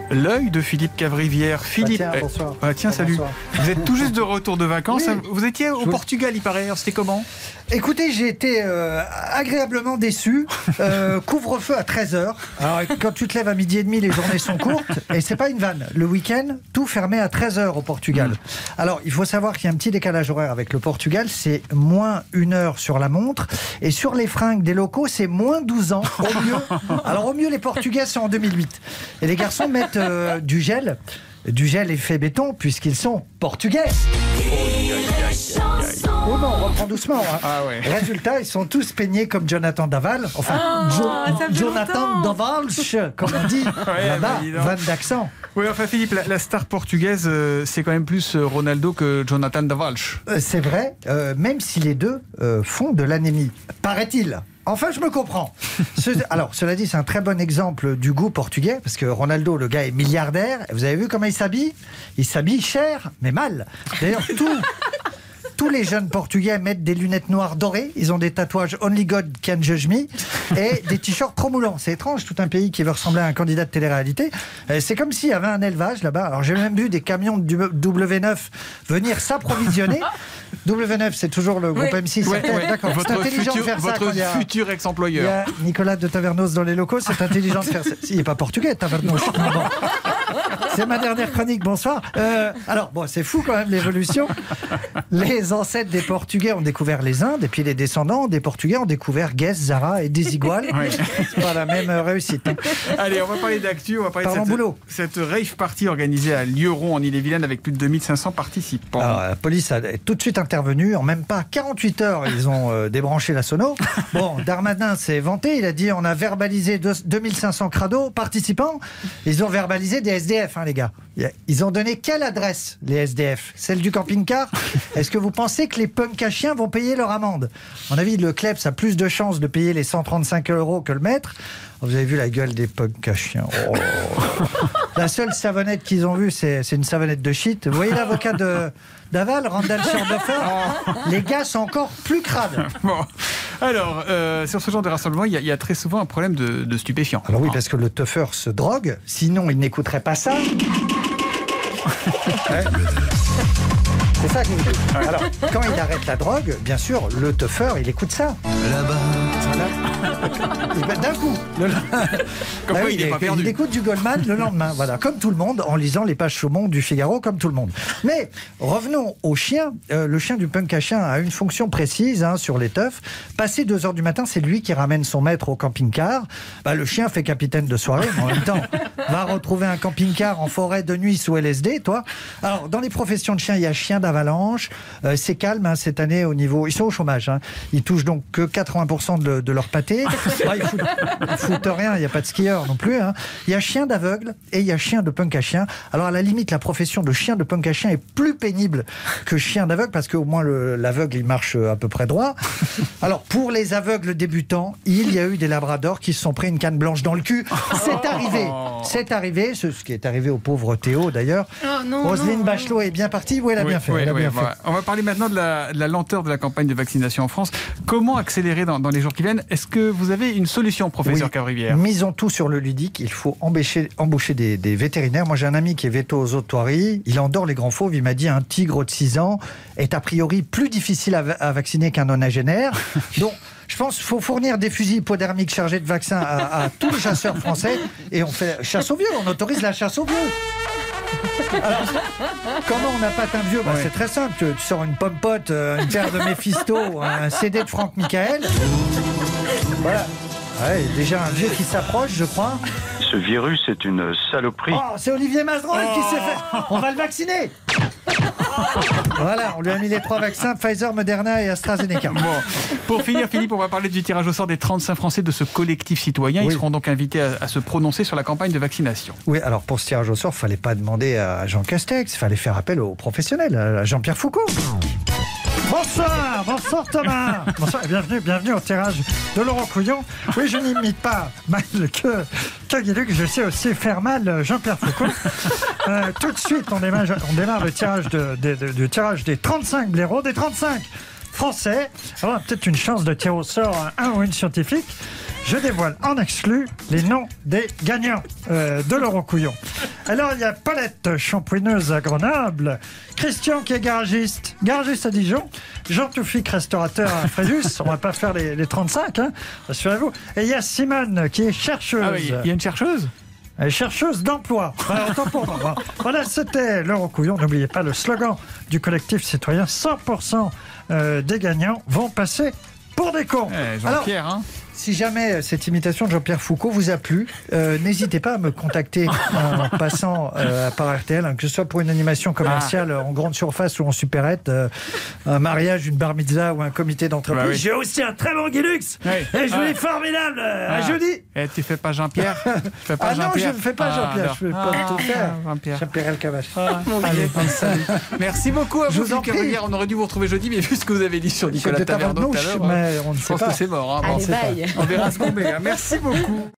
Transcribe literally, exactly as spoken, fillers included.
l'œil de Philippe Cavrivière. Philippe, ah, tiens, bonsoir. Ah, tiens, ah, salut. Bonsoir. Vous êtes tout juste de retour de vacances. Oui. Vous étiez au Je... Portugal, il paraît. C'était comment ? Écoutez, j'ai été euh, agréablement déçu. Euh, couvre-feu à treize heures. Alors, quand tu te lèves à midi et demi, les journées sont courtes. Et c'est pas une vanne. Le week-end, tout fermé à treize heures au Portugal. Mmh. Alors, il faut savoir qu'il y a un petit décalage horaire avec le Portugal. C'est moins une heure sur la montre. Et sur les fringues des locaux, c'est moins douze ans. Au mieux. Alors, au mieux, les Portugais sont en deux mille huit. Et les garçons mettent euh, du gel. Du gel effet béton, puisqu'ils sont portugais. Oh non, on reprend doucement. Hein. Ah ouais. Résultat, ils sont tous peignés comme Jonathan Daval. Enfin, oh, jo- Jonathan Daval, comme on dit ouais, là-bas, van d'accent. Oui, enfin Philippe, la, la star portugaise, euh, c'est quand même plus euh, Ronaldo que Jonathan Daval. Euh, c'est vrai, euh, même si les deux euh, font de l'anémie, paraît-il. Enfin, je me comprends. Ce, alors, cela dit, c'est un très bon exemple du goût portugais, parce que Ronaldo, le gars, est milliardaire. Vous avez vu comment il s'habille ? Il s'habille cher, mais mal. D'ailleurs, tout... Tous les jeunes Portugais mettent des lunettes noires dorées. Ils ont des tatouages Only God Can Judge Me et des t-shirts trop moulants. C'est étrange, tout un pays qui veut ressembler à un candidat de télé-réalité. C'est comme s'il y avait un élevage là-bas. Alors j'ai même vu des camions de W neuf venir s'approvisionner. W neuf, c'est toujours le groupe oui. M six. Ouais, ouais. D'accord. Votre c'est intelligent futur, de faire votre ça. Votre futur ex-employeur. Il y a Nicolas de Tavernos dans les locaux. C'est intelligent de faire ça. Il n'est pas portugais, Tavernos. Non, bon. C'est ma dernière chronique, bonsoir. Euh, alors, bon, c'est fou quand même l'évolution. Les ancêtres des Portugais ont découvert les Indes, et puis les descendants des Portugais ont découvert Guess, Zara et Desigual. Oui. C'est pas la même réussite. Hein. Allez, on va parler d'actu, on va parler Parlons de cette, boulot. cette rave party organisée à Lieurons en Ille-et-Vilaine avec plus de deux mille cinq cents participants. Alors, la police a tout de suite intervenu. En même pas quarante-huit heures, ils ont euh, débranché la sono. Bon, Darmanin s'est vanté. Il a dit on a verbalisé deux mille cinq cents crados participants. Ils ont verbalisé des S D F, hein, les gars. Ils ont donné quelle adresse, les S D F ? Celle du camping-car ? Est-ce que vous pensez que les punks à chiens vont payer leur amende ? À mon avis, le C L E P S a plus de chances de payer les cent trente-cinq euros que le maître. Vous avez vu la gueule des punks à chiens. Oh. La seule savonnette qu'ils ont vue, c'est, c'est une savonnette de shit. Vous voyez l'avocat de Daval, Randall Schurdofer ? Les gars sont encore plus crades. Bon. Alors, euh, sur ce genre de rassemblement, il y, y a très souvent un problème de, de stupéfiants. Alors oui, parce que le teufeur se drogue, sinon il n'écouterait pas ça. Ouais. C'est ça qu'il écoute. Alors, quand il arrête la drogue, bien sûr, le teufeur, il écoute ça. Là-bas. Voilà. D'un coup. Le... Comme ah quoi, oui, il, est pas perdu. Il écoute du Goldman le lendemain. Voilà, comme tout le monde, en lisant les pages saumon du Figaro, comme tout le monde. Mais revenons au chien. Euh, le chien du punk à chien a une fonction précise hein, sur les teufs. Passé deux heures du matin, c'est lui qui ramène son maître au camping-car. Bah, le chien fait capitaine de soirée, mais en même temps, va retrouver un camping-car en forêt de nuit sous L S D, toi. Alors, dans les professions de chien, il y a chien d'avalanche. Euh, c'est calme hein, cette année au niveau... Ils sont au chômage. Hein. Ils touchent donc que quatre-vingts pour cent de, de leur pâté. Ah, ils foutent, ils foutent rien. Il n'y a pas de skieurs non plus. Hein. Il y a chien d'aveugle et il y a chien de punk à chien. Alors, à la limite, la profession de chien de punk à chien est plus pénible que chien d'aveugle parce qu'au moins, le, l'aveugle, il marche à peu près droit. Alors, pour les aveugles débutants, il y a eu des labradors qui se sont pris une canne blanche dans le cul. C'est arrivé. C'est arrivé. Ce, ce qui est arrivé au pauvre Théo, d'ailleurs. Oh, non, Roselyne non, Bachelot est bien partie. Oui, elle a oui, bien fait. Oui, elle a oui, bien on, fait. va, on va parler maintenant de la, de la lenteur de la campagne de vaccination en France. Comment accélérer dans, dans les jours qui viennent ? Est-ce que vous avez une solution, professeur oui. Cavrivière ? Misons tout sur le ludique. Il faut embaucher, embaucher des, des vétérinaires. Moi, j'ai un ami qui est véto-zotoirie. Il endort les grands fauves. Il m'a dit un tigre de six ans est a priori plus difficile à, à vacciner qu'un nonagénaire. Donc, je pense qu'il faut fournir des fusils hypodermiques chargés de vaccins à, à tous les chasseurs français. Et on fait chasse aux vieux. On autorise la chasse aux vieux. Alors, comment on appâte un vieux bah, ouais. C'est très simple. Tu, tu sors une pomme-pote, euh, une paire de Mephisto, un C D de Franck Michael. Voilà. Ouais, déjà un vieux qui s'approche, je crois. Ce virus est une saloperie. Oh, c'est Olivier Mazerolles oh. qui s'est fait. On va le vacciner. Voilà, on lui a mis les trois vaccins, Pfizer, Moderna et AstraZeneca. Bon, pour finir, Philippe, on va parler du tirage au sort des trente-cinq Français de ce collectif citoyen. Ils oui. seront donc invités à, à se prononcer sur la campagne de vaccination. Oui, alors pour ce tirage au sort, il ne fallait pas demander à Jean Castex, il fallait faire appel aux professionnels, à Jean-Pierre Foucault. Bonsoir, bonsoir Thomas. Bonsoir et bienvenue, bienvenue au tirage de Laurent Couillon. Oui, je n'imite pas mal que, que Guy-Luc, je sais aussi faire mal Jean-Pierre Foucault. Euh, tout de suite, on démarre, on démarre le tirage, de, de, de, de tirage des trente-cinq blaireaux, des trente-cinq Français. On a peut-être une chance de tirer au sort un ou une scientifique. Je dévoile en exclu les noms des gagnants euh, de Laurent Couillon. Alors, il y a Paulette, shampouineuse à Grenoble. Christian, qui est garagiste. Garagiste à Dijon. Jean Toufik, restaurateur à Fréjus. On ne va pas faire les, les trente-cinq, hein, rassurez-vous. Et il y a Simone, qui est chercheuse. Ah oui, il y a une chercheuse? Elle est chercheuse d'emploi. Voilà, autant pour moi. Voilà, c'était l'heure au couillon. N'oubliez pas le slogan du collectif citoyen. cent pour cent des gagnants vont passer pour des cons. Eh, Jean-Pierre, hein. Si jamais cette imitation de Jean-Pierre Foucault vous a plu, euh, n'hésitez pas à me contacter en passant euh, par R T L, hein, que ce soit pour une animation commerciale ah. en grande surface ou en supérette, euh, un mariage, une bar mitzvah ou un comité d'entreprise. Bah oui. J'ai aussi un très bon Guilux oui. et je vous dis ah. formidable. Ah. À jeudi. Et tu fais pas Jean-Pierre? fais pas Ah Jean non, je ne fais pas Jean-Pierre. Ah, je ne fais pas ah. tout faire. Jean-Pierre. Jean-Pierre Elkabbach. Ah. Allez, Merci beaucoup à vous. vous On aurait dû vous retrouver jeudi, mais vu ce que vous avez dit sur Nicolas Taverneau tout à l'heure, mais on ne sait je pense pas. que c'est mort. Hein. Allez, on, bye. on verra ce qu'on met. Merci beaucoup.